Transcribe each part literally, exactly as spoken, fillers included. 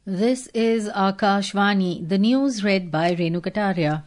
This is Akashvani, the news read by Renu Kataria.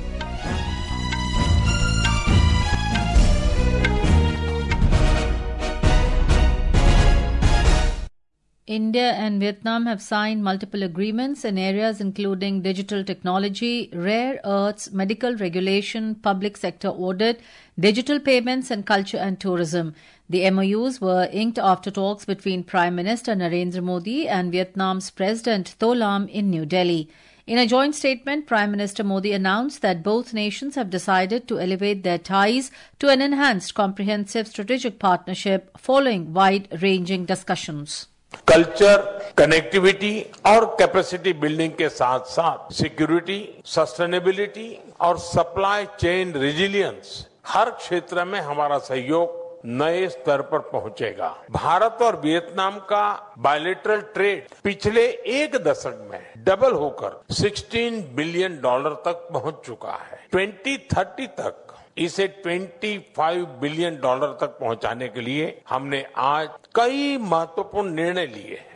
India and Vietnam have signed multiple agreements in areas including digital technology, rare earths, medical regulation, public sector audit, digital payments and culture and tourism. The M O Us were inked after talks between Prime Minister Narendra Modi and Vietnam's President Tho Lam in New Delhi. In a joint statement, Prime Minister Modi announced that both nations have decided to elevate their ties to an enhanced comprehensive strategic partnership following wide-ranging discussions. Culture, connectivity और capacity building के साथ साथ security, sustainability और supply chain resilience हर क्षेत्र में हमारा सहयोग नए स्तर पर पहुंचेगा। भारत और वियतनाम का बायलैटरल ट्रेड पिछले एक दशक में डबल होकर सोलह बिलियन डॉलर तक पहुंच चुका है। दो हज़ार तीस तक इसे पच्चीस बिलियन डॉलर तक पहुंचाने के लिए हमने आज कई महत्वपूर्ण निर्णय लिए हैं।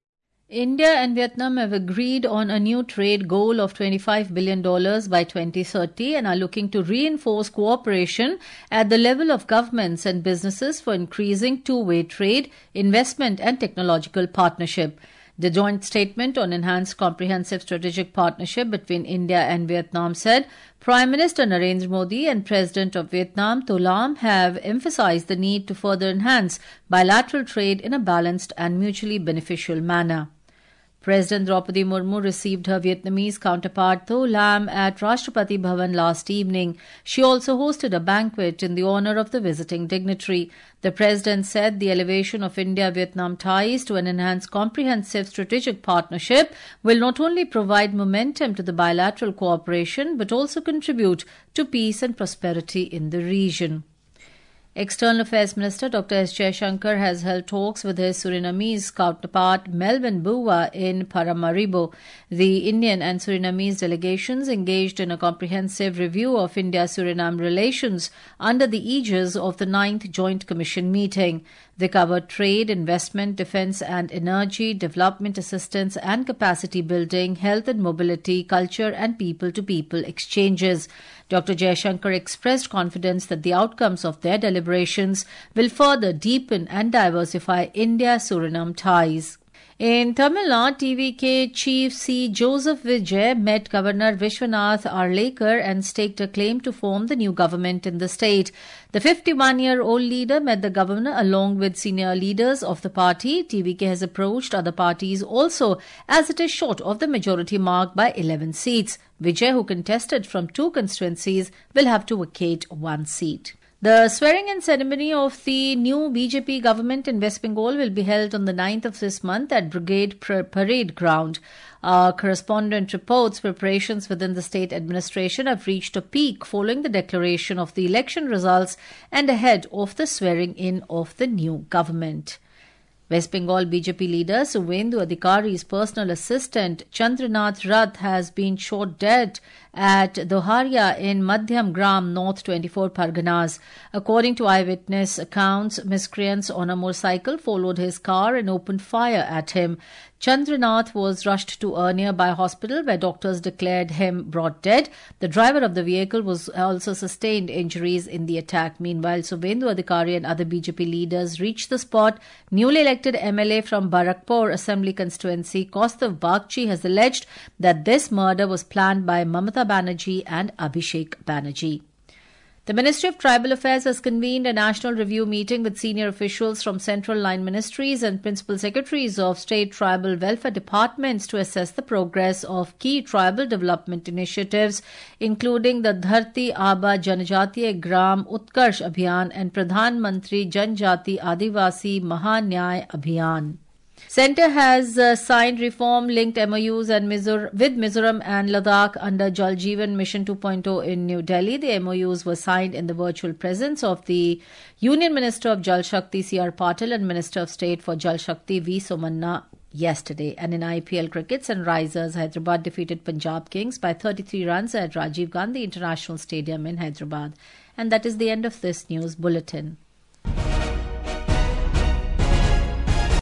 India and Vietnam have agreed on a new trade goal of twenty-five billion dollars by twenty thirty and are looking to reinforce cooperation at the level of governments and businesses for increasing two-way trade, investment and technological partnership. The joint statement on enhanced comprehensive strategic partnership between India and Vietnam said Prime Minister Narendra Modi and President of Vietnam Tho Lam have emphasized the need to further enhance bilateral trade in a balanced and mutually beneficial manner. President Draupadi Murmu received her Vietnamese counterpart Tho Lam at Rashtrapati Bhavan last evening. She also hosted a banquet in the honor of the visiting dignitary. The President said the elevation of India-Vietnam ties to an enhanced comprehensive strategic partnership will not only provide momentum to the bilateral cooperation but also contribute to peace and prosperity in the region. External Affairs Minister Doctor S. Jaishankar has held talks with his Surinamese counterpart Melvin Bua in Paramaribo. The Indian and Surinamese delegations engaged in a comprehensive review of India-Suriname relations under the aegis of the ninth Joint Commission meeting. They covered trade, investment, defence and energy, development assistance and capacity building, health and mobility, culture and people-to-people exchanges. Doctor Jaishankar expressed confidence that the outcomes of their deliberations will further deepen and diversify India-Suriname ties. In Tamil Nadu, T V K Chief C. Joseph Vijay met Governor Vishwanath Arlekar and staked a claim to form the new government in the state. The fifty-one-year-old leader met the governor along with senior leaders of the party. T V K has approached other parties also as it is short of the majority mark by eleven seats. Vijay, who contested from two constituencies, will have to vacate one seat. The swearing-in ceremony of the new B J P government in West Bengal will be held on the ninth of this month at Brigade Parade Ground. Our correspondent reports preparations within the state administration have reached a peak following the declaration of the election results and ahead of the swearing-in of the new government. West Bengal B J P leader Suvendu Adhikari's personal assistant Chandranath Rath has been shot dead at Doharia in Madhyam Gram, North twenty-four Parganas. According to eyewitness accounts, miscreants on a motorcycle followed his car and opened fire at him. Chandranath was rushed to a nearby hospital where doctors declared him brought dead. The driver of the vehicle was also sustained injuries in the attack. Meanwhile, Suvendu Adhikari and other B J P leaders reached the spot. Newly elected M L A from Barakpur Assembly constituency, Kaustav Bagchi, has alleged that this murder was planned by Mamata Banerjee and Abhishek Banerjee. The Ministry of Tribal Affairs has convened a national review meeting with senior officials from central line ministries and principal secretaries of state tribal welfare departments to assess the progress of key tribal development initiatives, including the Dharti Aba Janjatiya Gram Utkarsh Abhiyan and Pradhan Mantri Janjati Adivasi Mahanyay Abhiyan. Centre has uh, signed reform-linked M O Us and Mizor- with Mizoram and Ladakh under Jal Jeevan Mission two point oh in New Delhi. The M O Us were signed in the virtual presence of the Union Minister of Jal Shakti C R Patil and Minister of State for Jal Shakti V Somanna yesterday. And in I P L cricket, Sunrisers Hyderabad defeated Punjab Kings by thirty-three runs at Rajiv Gandhi International Stadium in Hyderabad. And that is the end of this news bulletin.